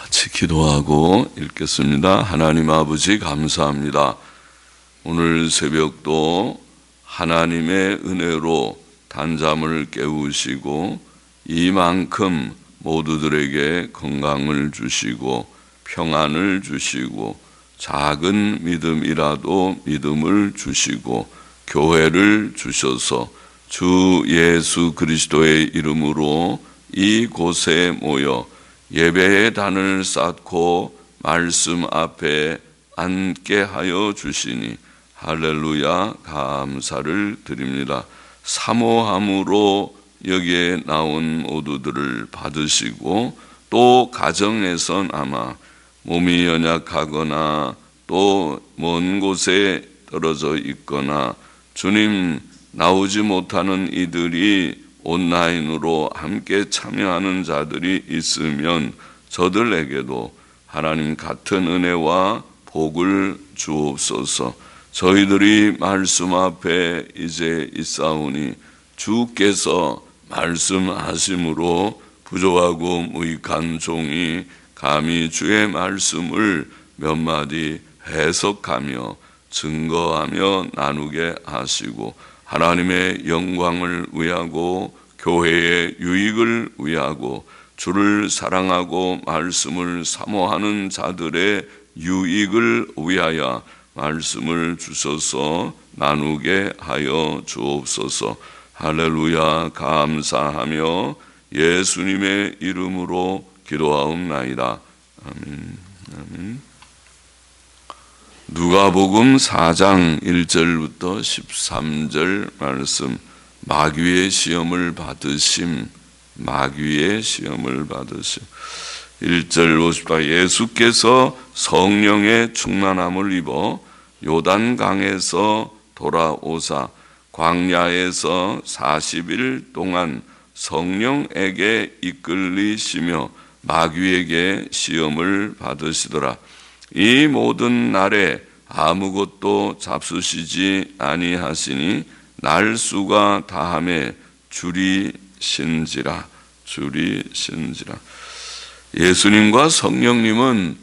같이 기도하고 읽겠습니다. 하나님 아버지 감사합니다. 오늘 새벽도 하나님의 은혜로 단잠을 깨우시고 이만큼 모두들에게 건강을 주시고 평안을 주시고 작은 믿음이라도 믿음을 주시고 교회를 주셔서 주 예수 그리스도의 이름으로 이곳에 모여 예배의 단을 쌓고 말씀 앞에 앉게 하여 주시니 할렐루야 감사를 드립니다. 사모함으로 여기에 나온 모두들을 받으시고 또 가정에선 아마 몸이 연약하거나 또 먼 곳에 떨어져 있거나 주님 나오지 못하는 이들이 온라인으로 함께 참여하는 자들이 있으면 저들에게도 하나님 같은 은혜와 복을 주옵소서. 저희들이 말씀 앞에 이제 있사오니 주께서 말씀하심으로 부족하고 무익한 종이 감히 주의 말씀을 몇 마디 해석하며 증거하며 나누게 하시고 하나님의 영광을 위하고 교회의 유익을 위하고 주를 사랑하고 말씀을 사모하는 자들의 유익을 위하여 말씀을 주셔서 나누게 하여 주옵소서. 할렐루야 감사하며 예수님의 이름으로 기도하옵나이다. 아멘. 아멘. 누가복음 4장 1절부터 13절 말씀. 마귀의 시험을 받으심. 마귀의 시험을 받으심. 1절 50절 예수께서 성령의 충만함을 입어 요단강에서 돌아오사 광야에서 40일 동안 성령에게 이끌리시며 마귀에게 시험을 받으시더라. 이 모든 날에 아무것도 잡수시지 아니하시니 날수가 다함에 줄이 신지라. 예수님과 성령님은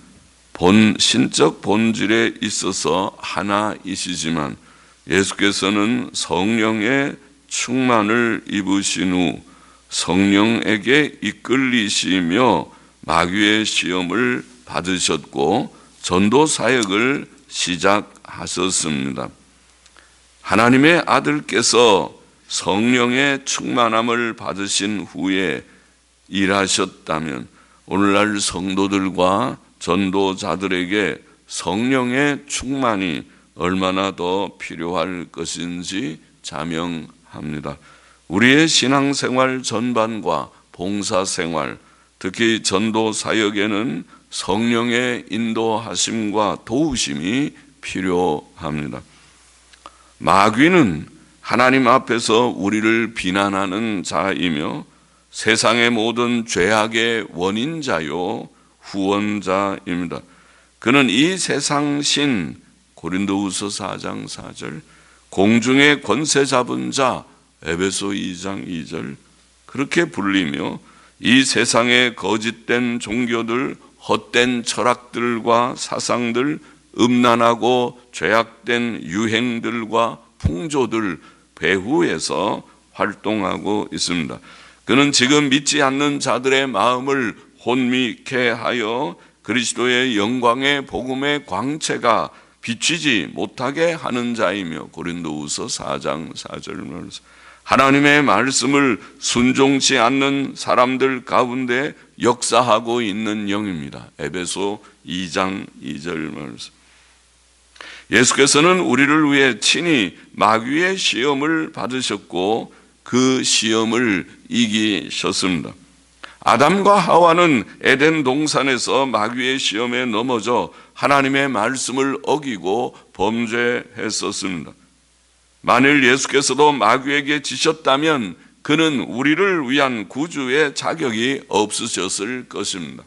신적 본질에 있어서 하나이시지만 예수께서는 성령의 충만을 입으신 후 성령에게 이끌리시며 마귀의 시험을 받으셨고 전도 사역을 시작하셨습니다. 하나님의 아들께서 성령의 충만함을 받으신 후에 일하셨다면 오늘날 성도들과 전도자들에게 성령의 충만이 얼마나 더 필요할 것인지 자명합니다. 우리의 신앙생활 전반과 봉사생활, 특히 전도 사역에는 성령의 인도하심과 도우심이 필요합니다. 마귀는 하나님 앞에서 우리를 비난하는 자이며 세상의 모든 죄악의 원인자요 후원자입니다. 그는 이 세상 신 고린도후서 4장 4절 공중의 권세 잡은 자 에베소 2장 2절 그렇게 불리며 이 세상의 거짓된 종교들 헛된 철학들과 사상들 음란하고 죄악된 유행들과 풍조들 배후에서 활동하고 있습니다. 그는 지금 믿지 않는 자들의 마음을 혼미케 하여 그리스도의 영광의 복음의 광채가 비치지 못하게 하는 자이며 고린도후서 4장 4절 말씀 하나님의 말씀을 순종치 않는 사람들 가운데 역사하고 있는 영입니다. 에베소 2장 2절 말씀. 예수께서는 우리를 위해 친히 마귀의 시험을 받으셨고 그 시험을 이기셨습니다. 아담과 하와는 에덴 동산에서 마귀의 시험에 넘어져 하나님의 말씀을 어기고 범죄했었습니다. 만일 예수께서도 마귀에게 지셨다면 그는 우리를 위한 구주의 자격이 없으셨을 것입니다.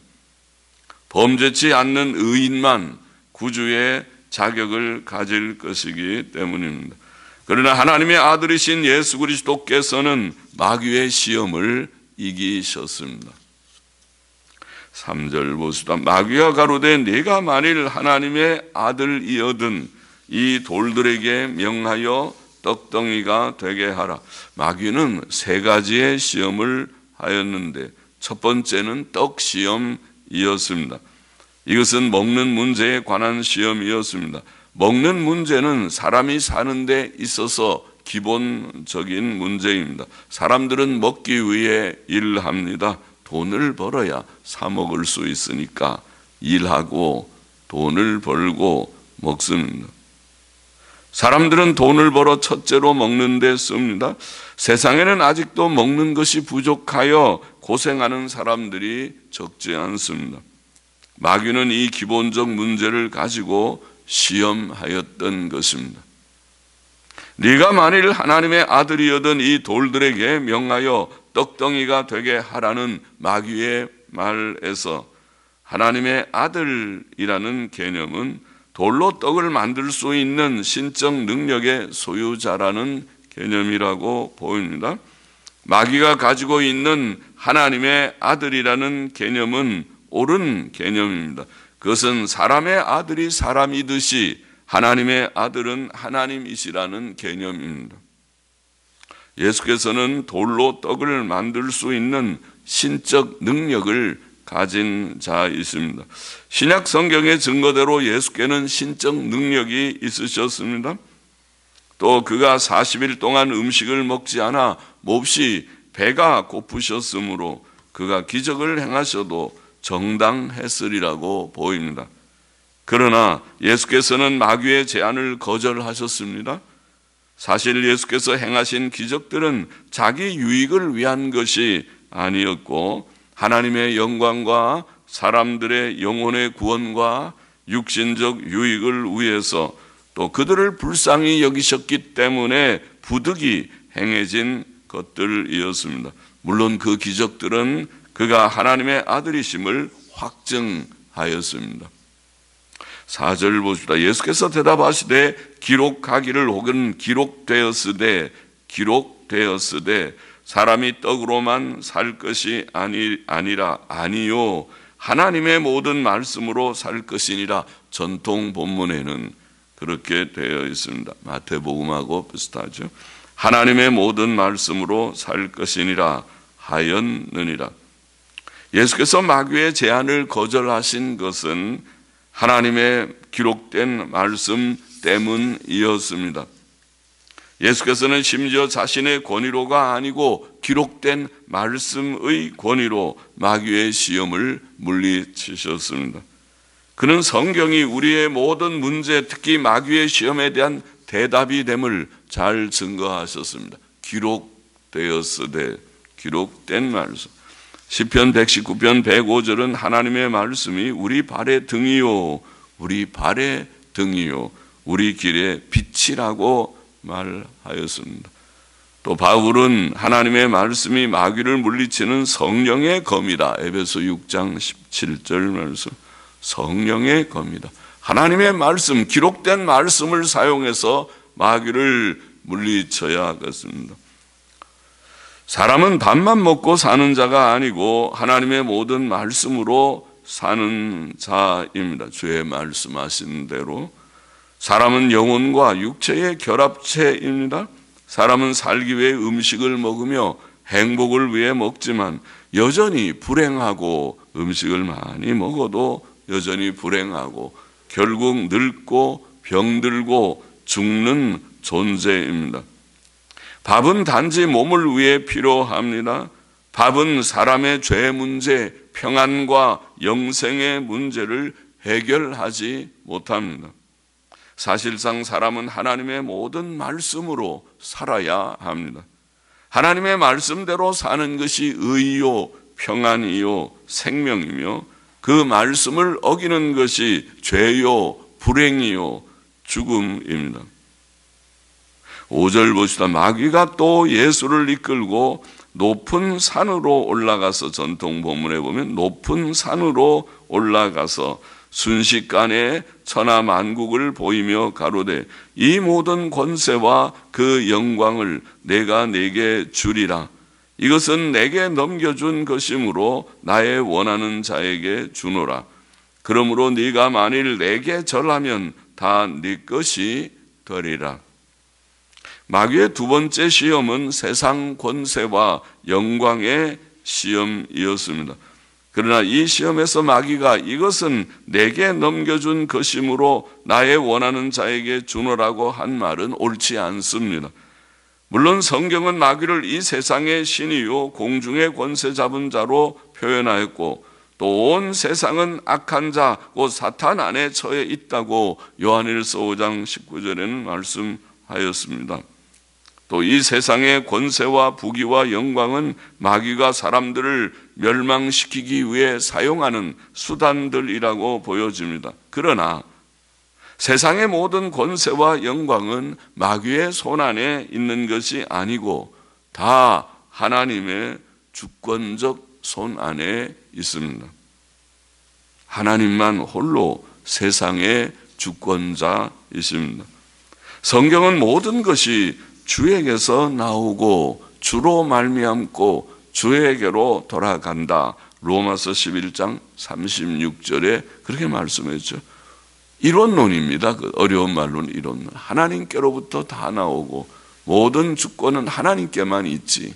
범죄치 않는 의인만 구주의 자격을 가질 것이기 때문입니다. 그러나 하나님의 아들이신 예수 그리스도께서는 마귀의 시험을 이기셨습니다. 3절 보시다. 마귀가 가로되 네가 만일 하나님의 아들이거든 이 돌들에게 명하여 떡덩이가 되게 하라. 마귀는 세 가지의 시험을 하였는데 첫 번째는 떡 시험이었습니다. 이것은 먹는 문제에 관한 시험이었습니다. 먹는 문제는 사람이 사는 데 있어서 기본적인 문제입니다. 사람들은 먹기 위해 일합니다. 돈을 벌어야 사 먹을 수 있으니까 일하고 돈을 벌고 먹습니다. 사람들은 돈을 벌어 첫째로 먹는 데 씁니다. 세상에는 아직도 먹는 것이 부족하여 고생하는 사람들이 적지 않습니다. 마귀는 이 기본적 문제를 가지고 시험하였던 것입니다. 네가 만일 하나님의 아들이거든 이 돌들에게 명하여 떡덩이가 되게 하라는 마귀의 말에서 하나님의 아들이라는 개념은 돌로 떡을 만들 수 있는 신적 능력의 소유자라는 개념이라고 보입니다. 마귀가 가지고 있는 하나님의 아들이라는 개념은 옳은 개념입니다. 그것은 사람의 아들이 사람이듯이 하나님의 아들은 하나님이시라는 개념입니다. 예수께서는 돌로 떡을 만들 수 있는 신적 능력을 가진 자이십니다. 신약 성경의 증거대로 예수께는 신적 능력이 있으셨습니다. 또 그가 40일 동안 음식을 먹지 않아 몹시 배가 고프셨으므로 그가 기적을 행하셔도 정당했으리라고 보입니다. 그러나 예수께서는 마귀의 제안을 거절하셨습니다. 사실 예수께서 행하신 기적들은 자기 유익을 위한 것이 아니었고 하나님의 영광과 사람들의 영혼의 구원과 육신적 유익을 위해서 또 그들을 불쌍히 여기셨기 때문에 부득이 행해진 것들이었습니다. 물론 그 기적들은 그가 하나님의 아들이심을 확증하였습니다. 4절 보시다. 예수께서 대답하시되 기록하기를 혹은 기록되었으되 사람이 떡으로만 살 것이 아니라 아니요 하나님의 모든 말씀으로 살 것이니라. 전통 본문에는 그렇게 되어 있습니다. 마태복음하고 비슷하죠. 하나님의 모든 말씀으로 살 것이니라 하였느니라. 예수께서 마귀의 제안을 거절하신 것은 하나님의 기록된 말씀 때문이었습니다. 예수께서는 심지어 자신의 권위로가 아니고 기록된 말씀의 권위로 마귀의 시험을 물리치셨습니다. 그는 성경이 우리의 모든 문제, 특히 마귀의 시험에 대한 대답이 됨을 잘 증거하셨습니다. 기록되었으되, 기록된 말씀. 시편 119편 105절은 하나님의 말씀이 우리 발의 등이요 우리 발의 등이요 우리 길의 빛이라고 말하였습니다. 또 바울은 하나님의 말씀이 마귀를 물리치는 성령의 검이다. 에베소 6장 17절 말씀. 성령의 검이다. 하나님의 말씀, 기록된 말씀을 사용해서 마귀를 물리쳐야겠습니다. 사람은 밥만 먹고 사는 자가 아니고 하나님의 모든 말씀으로 사는 자입니다. 주의 말씀하신 대로 사람은 영혼과 육체의 결합체입니다. 사람은 살기 위해 음식을 먹으며 행복을 위해 먹지만 여전히 불행하고 음식을 많이 먹어도 여전히 불행하고 결국 늙고 병들고 죽는 존재입니다. 밥은 단지 몸을 위해 필요합니다. 밥은 사람의 죄 문제, 평안과 영생의 문제를 해결하지 못합니다. 사실상 사람은 하나님의 모든 말씀으로 살아야 합니다. 하나님의 말씀대로 사는 것이 의요, 평안이요, 생명이며 그 말씀을 어기는 것이 죄요, 불행이요, 죽음입니다. 5절 보시다. 마귀가 또 예수를 이끌고 높은 산으로 올라가서, 전통 본문에 보면 높은 산으로 올라가서 순식간에 천하만국을 보이며 가로되 이 모든 권세와 그 영광을 내가 네게 주리라. 이것은 내게 넘겨준 것이므로 나의 원하는 자에게 주노라. 그러므로 네가 만일 내게 절하면 다 네 것이 되리라. 마귀의 두 번째 시험은 세상 권세와 영광의 시험이었습니다. 그러나 이 시험에서 마귀가 이것은 내게 넘겨준 것이므로 나의 원하는 자에게 주노라고 한 말은 옳지 않습니다. 물론 성경은 마귀를 이 세상의 신이요 공중의 권세 잡은 자로 표현하였고 또 온 세상은 악한 자, 곧 사탄 안에 처해 있다고 요한일서 5장 19절에는 말씀하였습니다. 또 이 세상의 권세와 부귀와 영광은 마귀가 사람들을 멸망시키기 위해 사용하는 수단들이라고 보여집니다. 그러나 세상의 모든 권세와 영광은 마귀의 손 안에 있는 것이 아니고 다 하나님의 주권적 손 안에 있습니다. 하나님만 홀로 세상의 주권자이십니다. 성경은 모든 것이 주에게서 나오고 주로 말미암고 주에게로 돌아간다. 로마서 11장 36절에 그렇게 말씀했죠. 이론론입니다. 그 어려운 말로는 이론론. 하나님께로부터 다 나오고 모든 주권은 하나님께만 있지.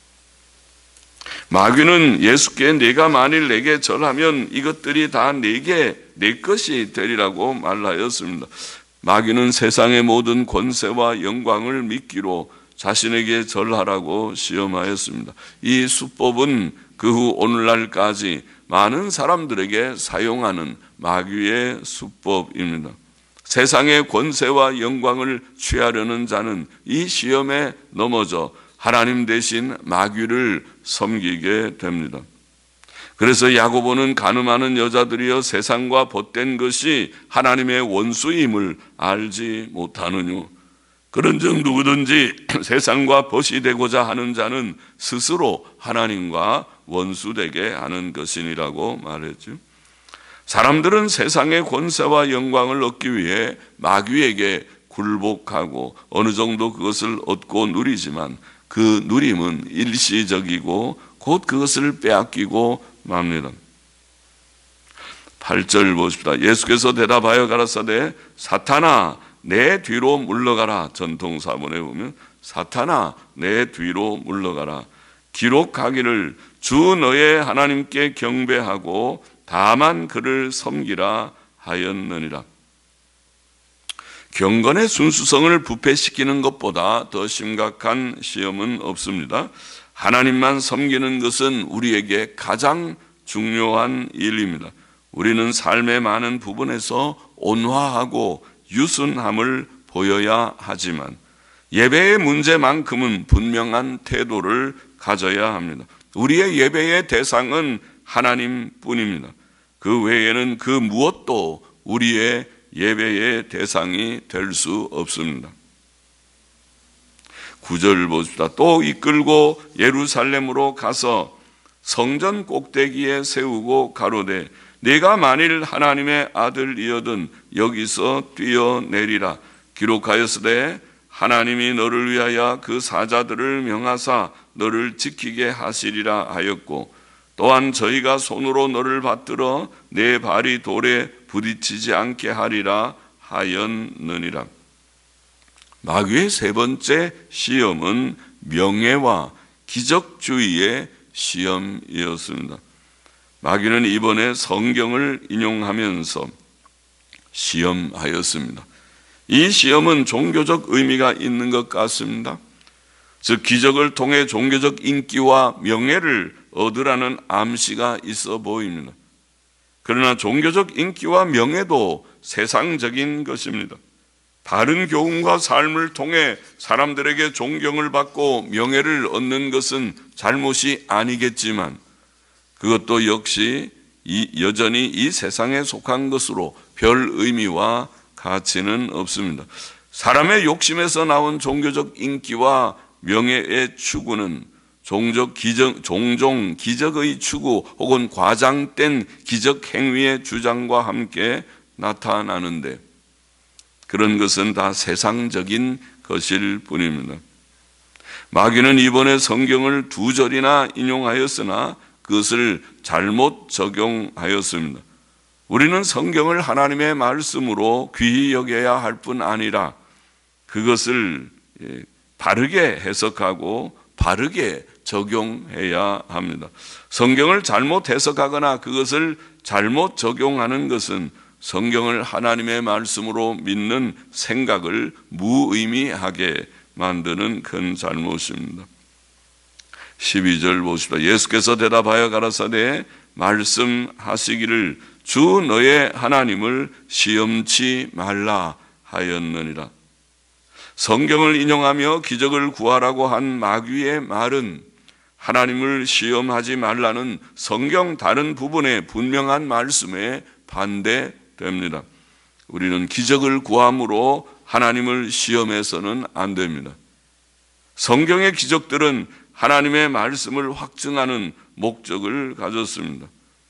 마귀는 예수께 네가 만일 내게 절하면 이것들이 다 내게 내 것이 되리라고 말하였습니다. 마귀는 세상의 모든 권세와 영광을 미끼로 자신에게 절하라고 시험하였습니다. 이 수법은 그 후 오늘날까지 많은 사람들에게 사용하는 마귀의 수법입니다. 세상의 권세와 영광을 취하려는 자는 이 시험에 넘어져 하나님 대신 마귀를 섬기게 됩니다. 그래서 야고보는 가늠하는 여자들이여 세상과 벗된 것이 하나님의 원수임을 알지 못하느뇨. 그런즉 누구든지 세상과 벗이 되고자 하는 자는 스스로 하나님과 원수되게 하는 것이니라고 말했죠. 사람들은 세상의 권세와 영광을 얻기 위해 마귀에게 굴복하고 어느 정도 그것을 얻고 누리지만 그 누림은 일시적이고 곧 그것을 빼앗기고 맙니다. 8절 보십시다. 예수께서 대답하여 가라사대 사탄아 내 뒤로 물러가라. 전통사본에 보면 사탄아 내 뒤로 물러가라. 기록하기를 주 너의 하나님께 경배하고 다만 그를 섬기라 하였느니라. 경건의 순수성을 부패시키는 것보다 더 심각한 시험은 없습니다. 하나님만 섬기는 것은 우리에게 가장 중요한 일입니다. 우리는 삶의 많은 부분에서 온화하고 유순함을 보여야 하지만 예배의 문제만큼은 분명한 태도를 가져야 합니다. 우리의 예배의 대상은 하나님뿐입니다. 그 외에는 그 무엇도 우리의 예배의 대상이 될 수 없습니다. 9절 보십시다. 또 이끌고 예루살렘으로 가서 성전 꼭대기에 세우고 가로되 네가 만일 하나님의 아들이여든 여기서 뛰어내리라. 기록하였으되 하나님이 너를 위하여 그 사자들을 명하사 너를 지키게 하시리라 하였고 또한 저희가 손으로 너를 받들어 내 발이 돌에 부딪히지 않게 하리라 하였느니라. 마귀의 세 번째 시험은 명예와 기적주의의 시험이었습니다. 마귀는 이번에 성경을 인용하면서 시험하였습니다. 이 시험은 종교적 의미가 있는 것 같습니다. 즉 기적을 통해 종교적 인기와 명예를 얻으라는 암시가 있어 보입니다. 그러나 종교적 인기와 명예도 세상적인 것입니다. 바른 교훈과 삶을 통해 사람들에게 존경을 받고 명예를 얻는 것은 잘못이 아니겠지만 그것도 역시 여전히 이 세상에 속한 것으로 별 의미와 가치는 없습니다. 사람의 욕심에서 나온 종교적 인기와 명예의 추구는 종종 기적의 추구 혹은 과장된 기적 행위의 주장과 함께 나타나는데 그런 것은 다 세상적인 것일 뿐입니다. 마귀는 이번에 성경을 2절이나 인용하였으나 그것을 잘못 적용하였습니다. 우리는 성경을 하나님의 말씀으로 귀히 여겨야 할 뿐 아니라 그것을 바르게 해석하고 바르게 적용해야 합니다. 성경을 잘못 해석하거나 그것을 잘못 적용하는 것은 성경을 하나님의 말씀으로 믿는 생각을 무의미하게 만드는 큰 잘못입니다. 12절 보십시다. 예수께서 대답하여 가라사대 말씀하시기를 주 너의 하나님을 시험치 말라 하였느니라. 성경을 인용하며 기적을 구하라고 한 마귀의 말은 하나님을 시험하지 말라는 성경 다른 부분의 분명한 말씀에 반대됩니다. 우리는 기적을 구함으로 하나님을 시험해서는 안 됩니다. 성경의 기적들은 하나님의 말씀을 확증하는 목적을 가졌습니다.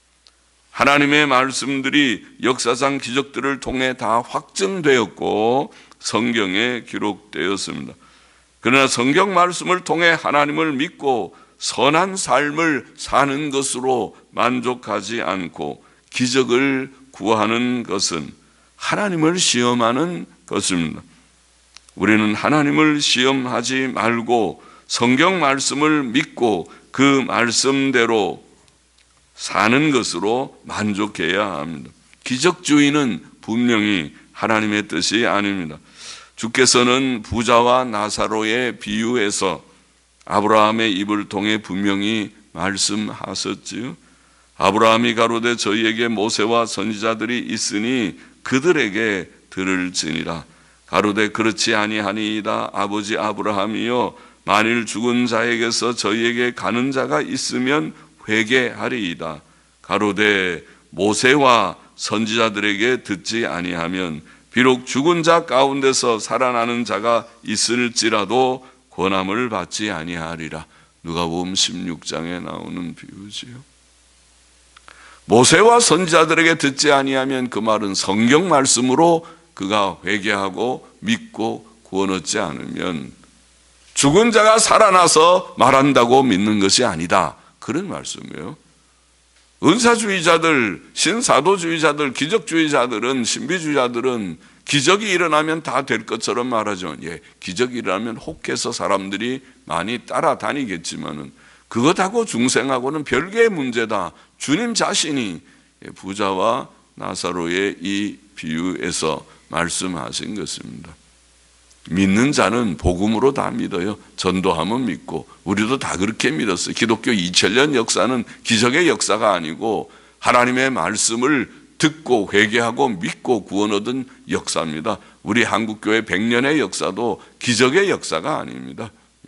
하나님의 말씀들이 역사상 기적들을 통해 다 확증되었고 성경에 기록되었습니다. 그러나 성경 말씀을 통해 하나님을 믿고 선한 삶을 사는 것으로 만족하지 않고 기적을 구하는 것은 하나님을 시험하는 것입니다. 우리는 하나님을 시험하지 말고 성경 말씀을 믿고 그 말씀대로 사는 것으로 만족해야 합니다. 기적주의는 분명히 하나님의 뜻이 아닙니다. 주께서는 부자와 나사로의 비유에서 아브라함의 입을 통해 분명히 말씀하셨지요. 아브라함이 가로되 저희에게 모세와 선지자들이 있으니 그들에게 들을지니라. 가로되 그렇지 아니하니이다. 아버지 아브라함이여 만일 죽은 자에게서 저희에게 가는 자가 있으면 회개하리이다. 가로되 모세와 선지자들에게 듣지 아니하면 비록 죽은 자 가운데서 살아나는 자가 있을지라도 권함을 받지 아니하리라. 누가복음 16장에 나오는 비유지요. 모세와 선지자들에게 듣지 아니하면 그 말은 성경 말씀으로 그가 회개하고 믿고 구원 얻지 않으면 죽은 자가 살아나서 말한다고 믿는 것이 아니다. 그런 말씀이에요. 은사주의자들, 신사도주의자들, 기적주의자들은, 신비주의자들은 기적이 일어나면 다 될 것처럼 말하죠. 예, 기적이 일어나면 혹해서 사람들이 많이 따라다니겠지만은 그것하고 중생하고는 별개의 문제다. 주님 자신이 부자와 나사로의 이 비유에서 말씀하신 것입니다. 믿는 자는 복음으로 다 믿어요. 전도하면 믿고 우리도 다 그렇게 믿었어요. 기독교 2000년 역사는 기적의 역사가 아니고 하나님의 말씀을 듣고 회개하고 믿고 구원 얻은 역사입니다. 우리 한국교회 100년의 역사도 기적의 역사가 아닙니다.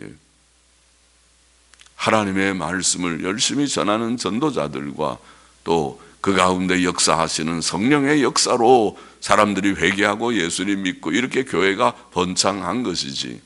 하나님의 말씀을 열심히 전하는 전도자들과 또 그 가운데 역사하시는 성령의 역사로 사람들이 회개하고 예수를 믿고 이렇게 교회가 번창한 것이지.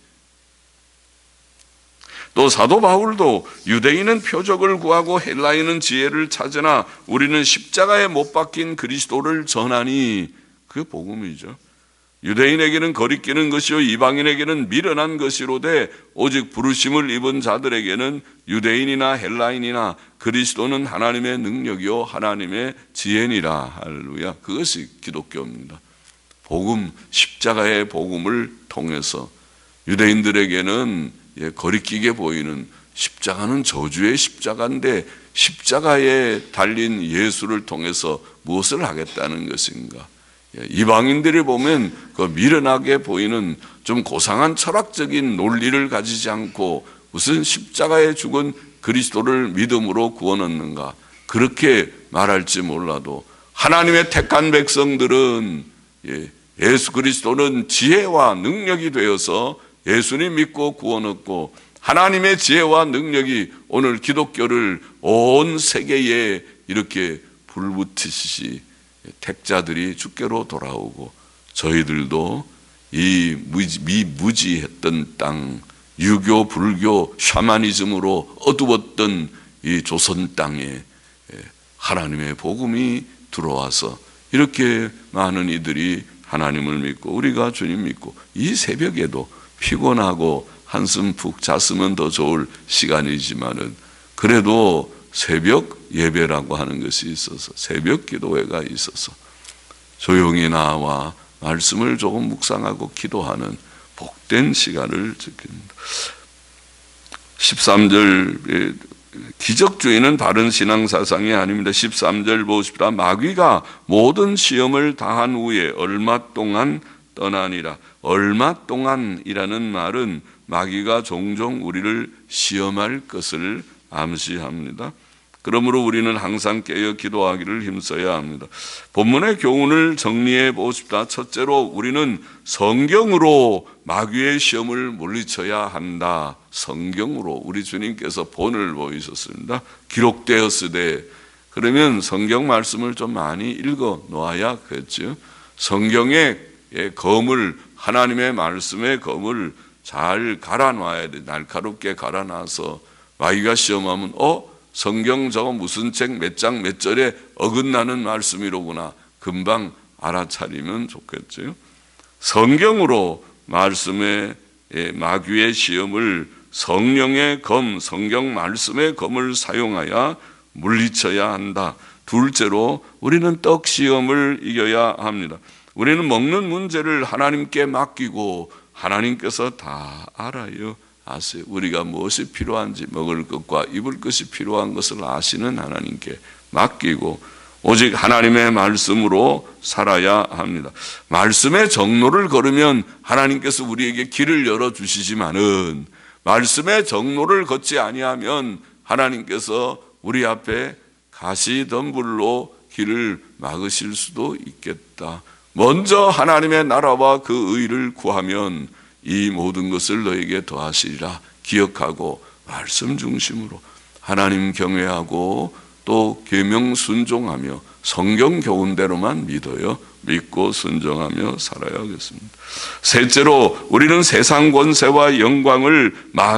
또 사도 바울도 유대인은 표적을 구하고 헬라인은 지혜를 찾으나 우리는 십자가에 못 박힌 그리스도를 전하니 그게 복음이죠. 유대인에게는 거리끼는 것이요 이방인에게는 미련한 것이로되 오직 부르심을 입은 자들에게는 유대인이나 헬라인이나 그리스도는 하나님의 능력이요 하나님의 지혜니라. 할렐루야. 그것이 기독교입니다. 복음, 십자가의 복음을 통해서 유대인들에게는 거리끼게 보이는 십자가는 저주의 십자가인데 십자가에 달린 예수를 통해서 무엇을 하겠다는 것인가? 이방인들이 보면 그 미련하게 보이는 좀 고상한 철학적인 논리를 가지지 않고 무슨 십자가에 죽은 그리스도를 믿음으로 구원 얻는가 그렇게 말할지 몰라도 하나님의 택한 백성들은 예수 그리스도는 지혜와 능력이 되어서 예수님 믿고 구원 얻고 하나님의 지혜와 능력이 오늘 기독교를 온 세계에 이렇게 불붙이시지 택자들이 주께로 돌아오고 저희들도 이 미무지했던 땅 유교, 불교, 샤머니즘으로 어두웠던 이 조선 땅에 하나님의 복음이 들어와서 이렇게 많은 이들이 하나님을 믿고 우리가 주님 믿고 이 새벽에도 피곤하고 한숨 푹 잤으면 더 좋을 시간이지만은 그래도 새벽 예배라고 하는 것이 있어서 새벽 기도회가 있어서 조용히 나와 말씀을 조금 묵상하고 기도하는 복된 시간을 지킵니다. 13절 기적주의는 바른 신앙사상이 아닙니다. 13절 보십시다. 마귀가 모든 시험을 다한 후에 얼마 동안 떠나니라. 얼마 동안이라는 말은 마귀가 종종 우리를 시험할 것을 암시합니다. 그러므로 우리는 항상 깨어 기도하기를 힘써야 합니다. 본문의 교훈을 정리해 보십시다. 첫째로 우리는 성경으로 마귀의 시험을 물리쳐야 한다. 성경으로 우리 주님께서 본을 보이셨습니다. 기록되었으되 그러면 성경 말씀을 좀 많이 읽어 놓아야겠죠. 성경의 검을 하나님의 말씀의 검을 잘 갈아놔야 돼. 날카롭게 갈아놔서 마귀가 시험하면 성경 저거 무슨 책 몇 장 몇 절에 어긋나는 말씀이로구나 금방 알아차리면 좋겠죠. 성경으로 말씀의 마귀의 시험을 성령의 검, 성경 말씀의 검을 사용하여 물리쳐야 한다. 둘째로 우리는 떡 시험을 이겨야 합니다. 우리는 먹는 문제를 하나님께 맡기고 하나님께서 다 알아요. 아세요. 우리가 무엇이 필요한지 먹을 것과 입을 것이 필요한 것을 아시는 하나님께 맡기고 오직 하나님의 말씀으로 살아야 합니다. 말씀의 정로를 걸으면 하나님께서 우리에게 길을 열어주시지만은 말씀의 정로를 걷지 아니하면 하나님께서 우리 앞에 가시덤불로 길을 막으실 수도 있겠다. 먼저 하나님의 나라와 그 의를 구하면 이 모든 것을 너에게 더하시리라 기억하고 말씀 중심으로 하나님 경외하고 또 계명 순종하며 성경 교훈대로만 믿고 순종하며 살아야 하겠습니다. 셋째로 우리는 세상 권세와 영광을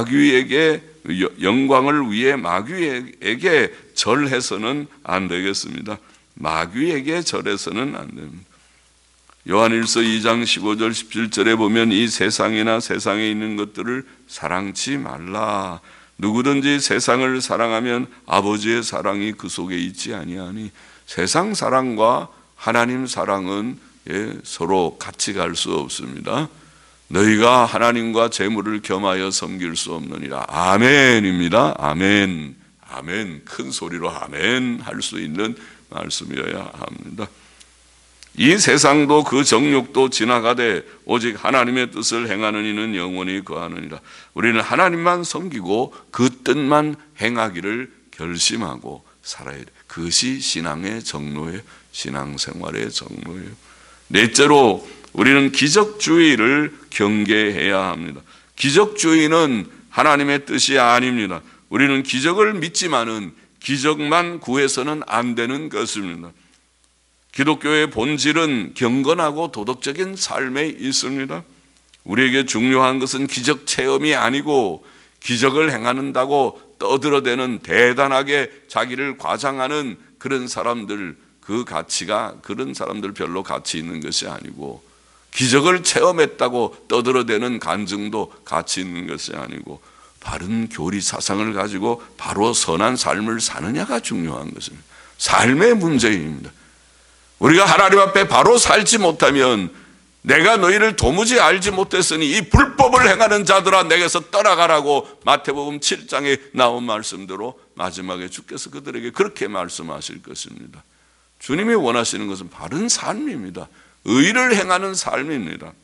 위해 마귀에게 절해서는 안 되겠습니다. 마귀에게 절해서는 안 됩니다. 요한일서 2장 15절 17절에 보면 이 세상이나 세상에 있는 것들을 사랑치 말라. 누구든지 세상을 사랑하면 아버지의 사랑이 그 속에 있지 아니하니. 세상 사랑과 하나님 사랑은 서로 같이 갈 수 없습니다. 너희가 하나님과 재물을 겸하여 섬길 수 없느니라. 아멘입니다. 아멘. 아멘. 큰 소리로 아멘 할 수 있는 말씀이어야 합니다. 이 세상도 그 정욕도 지나가되 오직 하나님의 뜻을 행하는 이는 영원히 거하느니라. 우리는 하나님만 섬기고 그 뜻만 행하기를 결심하고 살아야 돼. 그것이 신앙의 정로예요. 신앙생활의 정로예요. 넷째로 우리는 기적주의를 경계해야 합니다. 기적주의는 하나님의 뜻이 아닙니다. 우리는 기적을 믿지만은 기적만 구해서는 안 되는 것입니다. 기독교의 본질은 경건하고 도덕적인 삶에 있습니다. 우리에게 중요한 것은 기적 체험이 아니고 기적을 행한다고 떠들어대는 대단하게 자기를 과장하는 그런 사람들, 그 가치가 그런 사람들 별로 가치 있는 것이 아니고 기적을 체험했다고 떠들어대는 간증도 가치 있는 것이 아니고 바른 교리 사상을 가지고 바로 선한 삶을 사느냐가 중요한 것입니다. 삶의 문제입니다. 우리가 하나님 앞에 바로 살지 못하면 내가 너희를 도무지 알지 못했으니 이 불법을 행하는 자들아 내게서 떠나가라고 마태복음 7장에 나온 말씀대로 마지막에 주께서 그들에게 그렇게 말씀하실 것입니다. 주님이 원하시는 것은 바른 삶입니다. 의를 행하는 삶입니다.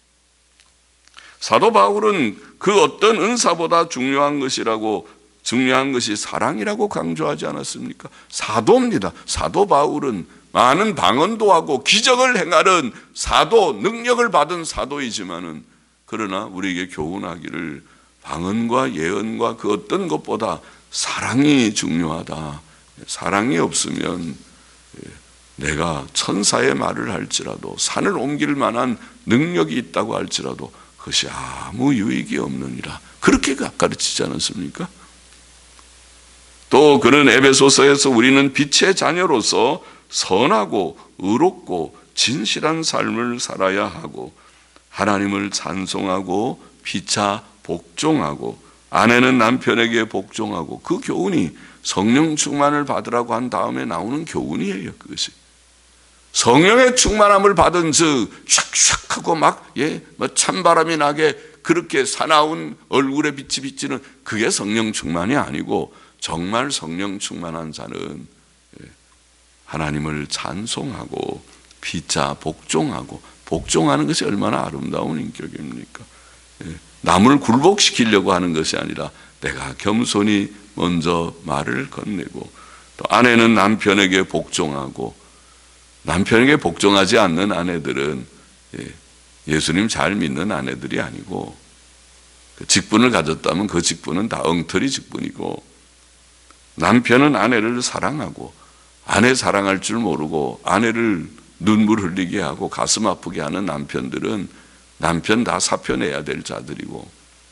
사도 바울은 그 어떤 은사보다 중요한 것이 사랑이라고 강조하지 않았습니까? 사도입니다. 사도 바울은 많은 방언도 하고 기적을 행하는 사도, 능력을 받은 사도이지만은 그러나 우리에게 교훈하기를 방언과 예언과 그 어떤 것보다 사랑이 중요하다. 사랑이 없으면 내가 천사의 말을 할지라도 산을 옮길 만한 능력이 있다고 할지라도 그것이 아무 유익이 없느니라. 그렇게 가르치지 않았습니까? 또 그는 에베소서에서 우리는 빛의 자녀로서 선하고 의롭고 진실한 삶을 살아야 하고 하나님을 찬송하고 피차 복종하고 아내는 남편에게 복종하고, 그 교훈이 성령 충만을 받으라고 한 다음에 나오는 교훈이에요. 그것이 성령의 충만함을 받은 즉 샥샥하고 막 찬바람이 나게 그렇게 사나운 얼굴에 빛이 비치는 그게 성령 충만이 아니고, 정말 성령 충만한 자는 하나님을 찬송하고 피차 복종하고, 복종하는 것이 얼마나 아름다운 인격입니까? 남을 굴복시키려고 하는 것이 아니라 내가 겸손히 먼저 말을 건네고, 또 아내는 남편에게 복종하고, 남편에게 복종하지 않는 아내들은 예수님 잘 믿는 아내들이 아니고, 직분을 가졌다면 그 직분은 다 엉터리 직분이고, 남편은 아내를 사랑하고 아내 사랑할 줄 모르고 아내를 눈물 흘리게 하고 가슴 아프게 하는 남편들은 남편 다 사표내야 될 자들이고,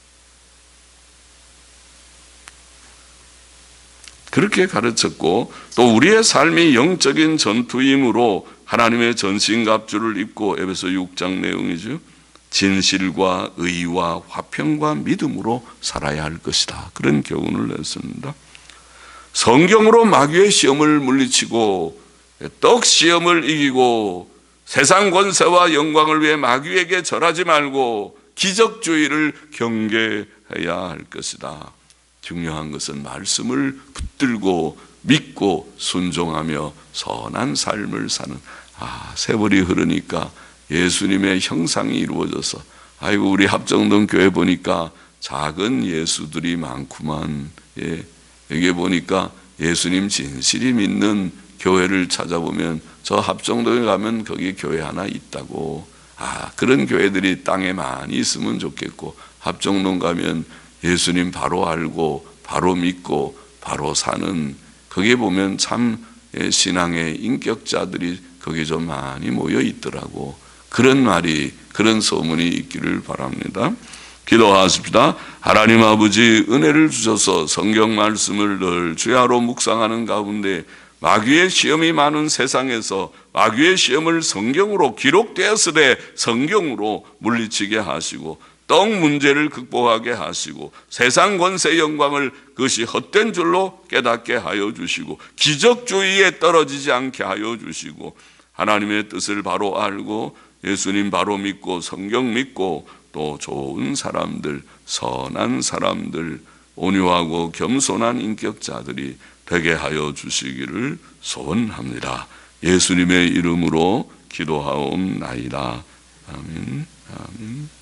그렇게 가르쳤고, 또 우리의 삶이 영적인 전투이므로 하나님의 전신갑주를 입고, 에베소 6장 내용이죠, 진실과 의와 화평과 믿음으로 살아야 할 것이다, 그런 교훈을 냈습니다. 성경으로 마귀의 시험을 물리치고 떡 시험을 이기고 세상 권세와 영광을 위해 마귀에게 절하지 말고 기적주의를 경계해야 할 것이다. 중요한 것은 말씀을 붙들고 믿고 순종하며 선한 삶을 사는, 세월이 흐르니까 예수님의 형상이 이루어져서, 아이고 우리 합정동 교회 보니까 작은 예수들이 많구만. 여기 보니까 예수님 진실이 믿는 교회를 찾아보면 저 합정동에 가면 거기 교회 하나 있다고. 그런 교회들이 땅에 많이 있으면 좋겠고, 합정동 가면 예수님 바로 알고 바로 믿고 바로 사는, 거기에 보면 참 신앙의 인격자들이 거기 좀 많이 모여 있더라고. 그런 말이, 그런 소문이 있기를 바랍니다. 기도하십시다. 하나님 아버지, 은혜를 주셔서 성경 말씀을 늘 주야로 묵상하는 가운데 마귀의 시험이 많은 세상에서 마귀의 시험을 성경으로 기록되었으되 성경으로 물리치게 하시고, 떡 문제를 극복하게 하시고, 세상 권세 영광을 그것이 헛된 줄로 깨닫게 하여 주시고, 기적주의에 떨어지지 않게 하여 주시고, 하나님의 뜻을 바로 알고 예수님 바로 믿고 성경 믿고 또 좋은 사람들, 선한 사람들, 온유하고 겸손한 인격자들이 되게 하여 주시기를 소원합니다. 예수님의 이름으로 기도하옵나이다. 아멘. 아멘.